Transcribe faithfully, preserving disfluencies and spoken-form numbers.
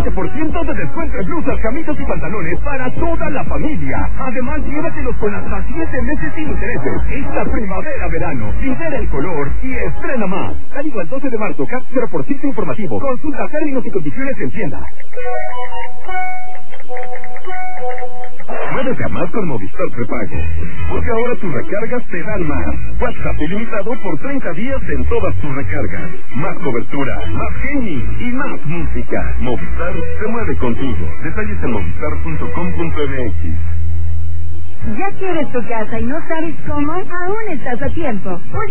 veinte por ciento de descuento en blusas, camisas y pantalones para toda la familia. Además, llévatelos con hasta siete meses sin intereses. Esta primavera-verano, libera el color y estrena más. Válido al doce de marzo, C A P cero por ciento informativo. Consulta términos y condiciones en tienda. Muévete a más con Movistar Prepago, porque ahora tus recargas te dan más. WhatsApp ilimitado por treinta días en todas tus recargas. Más cobertura, más gaming y más música. Movistar se mueve contigo. Detalles en movistar punto com punto m x. ¿Ya quieres tu casa y no sabes cómo? Aún estás a tiempo.